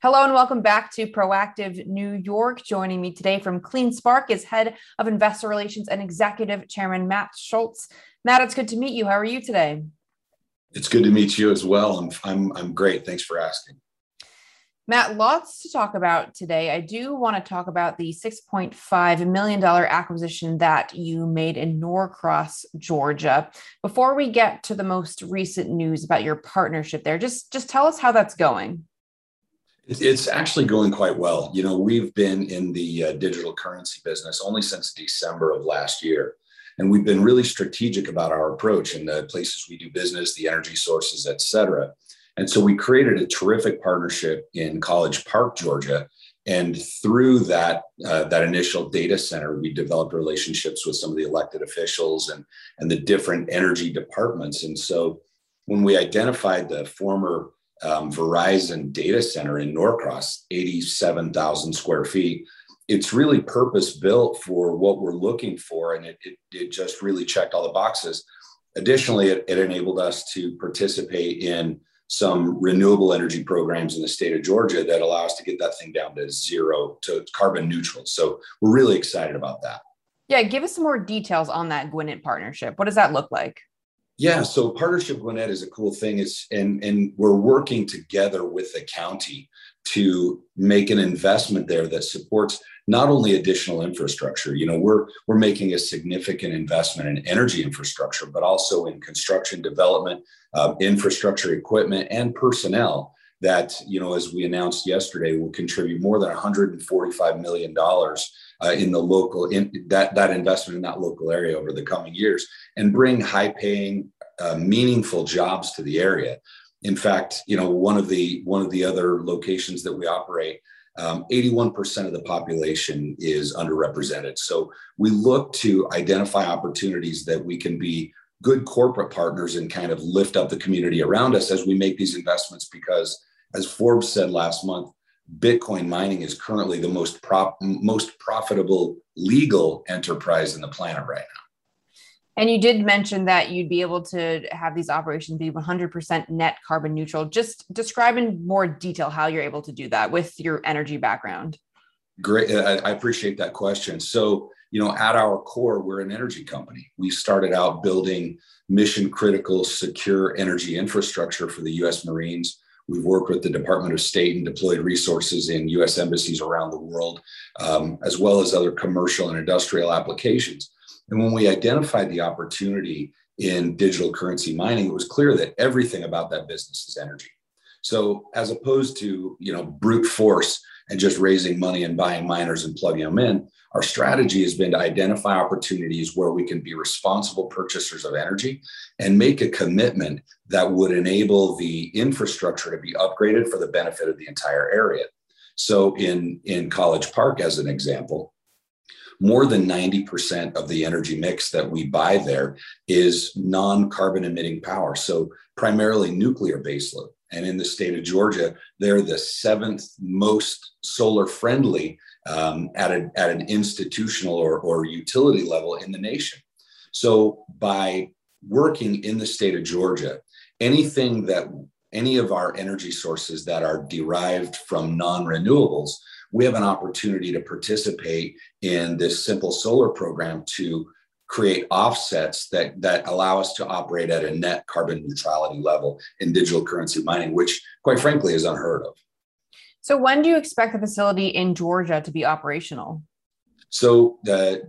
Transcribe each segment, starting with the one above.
Hello and welcome back to Proactive New York. Joining me today from CleanSpark is Head of Investor Relations and Executive Chairman Matt Schultz. Matt, it's good to meet you. How are you today? It's good to meet you as well. I'm great. Thanks for asking. Matt, lots to talk about today. I do want to talk about the $6.5 million acquisition that you made in Norcross, Georgia. Before we get to the most recent news about your partnership there, just tell us how that's going. It's actually going quite well. You know, we've been in the digital currency business only since December of last year. And we've been really strategic about our approach in the places we do business, the energy sources, et cetera. And so we created a terrific partnership in College Park, Georgia. And through that initial data center, we developed relationships with some of the elected officials and the different energy departments. And so when we identified the former Verizon data center in Norcross, 87,000 square feet, it's really purpose built for what we're looking for. And it just really checked all the boxes. Additionally, it enabled us to participate in some renewable energy programs in the state of Georgia that allow us to get that thing down to zero, to carbon neutral. So we're really excited about that. Yeah, give us some more details on that Gwinnett partnership. What does that look like? Yeah, so Partnership Gwinnett is a cool thing. And we're working together with the county to make an investment there that supports not only additional infrastructure. You know, we're making a significant investment in energy infrastructure, but also in construction development, infrastructure equipment, and personnel that, you know, as we announced yesterday, will contribute more than $145 million in the local, in that investment in that local area over the coming years, and bring high-paying, meaningful jobs to the area. In fact, you know, one of the other locations that we operate, 81% of the population is underrepresented. So we look to identify opportunities that we can be good corporate partners and kind of lift up the community around us as we make these investments, because as Forbes said last month, Bitcoin mining is currently the most profitable legal enterprise in the planet right now. And you did mention that you'd be able to have these operations be 100% net carbon neutral. Just describe in more detail how you're able to do that with your energy background. Great. I appreciate that question. So, you know, at our core, we're an energy company. We started out building mission critical, secure energy infrastructure for the U.S. Marines. We've worked with the Department of State and deployed resources in U.S. embassies around the world, as well as other commercial and industrial applications. And when we identified the opportunity in digital currency mining, it was clear that everything about that business is energy. So as opposed to, you know, brute force and just raising money and buying miners and plugging them in, our strategy has been to identify opportunities where we can be responsible purchasers of energy and make a commitment that would enable the infrastructure to be upgraded for the benefit of the entire area. So in College Park, as an example, more than 90% of the energy mix that we buy there is non-carbon emitting power. So primarily nuclear baseload. And in the state of Georgia, they're the seventh most solar friendly at an institutional or utility level in the nation. So by working in the state of Georgia, any of our energy sources that are derived from non-renewables, we have an opportunity to participate in this simple solar program to create offsets that allow us to operate at a net carbon neutrality level in digital currency mining, which quite frankly is unheard of. So when do you expect the facility in Georgia to be operational? So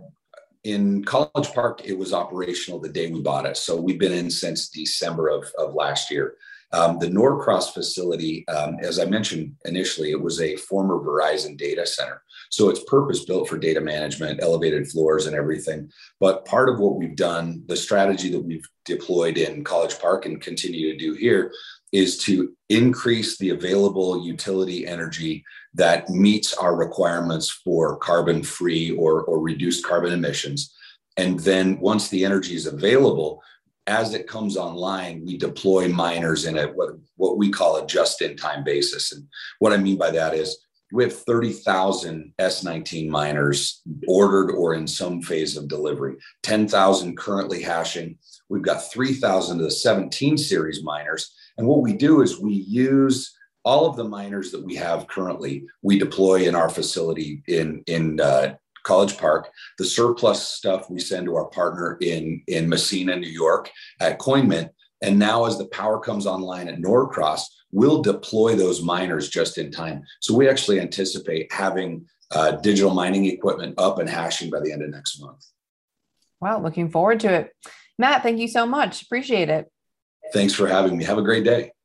in College Park, it was operational the day we bought it. So we've been in since December of last year. The Norcross facility, as I mentioned initially, it was a former Verizon data center. So it's purpose built for data management, elevated floors and everything. But part of what we've done, the strategy that we've deployed in College Park and continue to do here, is to increase the available utility energy that meets our requirements for carbon-free or reduced carbon emissions. And then once the energy is available, as it comes online, we deploy miners in what we call a just-in-time basis. And what I mean by that is we have 30,000 S19 miners ordered or in some phase of delivery, 10,000 currently hashing. We've got 3,000 of the 17 series miners. And what we do is we use all of the miners that we have currently, we deploy in our facility in College Park. The surplus stuff we send to our partner in Massena, New York at CoinMint. And now as the power comes online at Norcross, we'll deploy those miners just in time. So we actually anticipate having digital mining equipment up and hashing by the end of next month. Wow, looking forward to it. Matt, thank you so much. Appreciate it. Thanks for having me. Have a great day.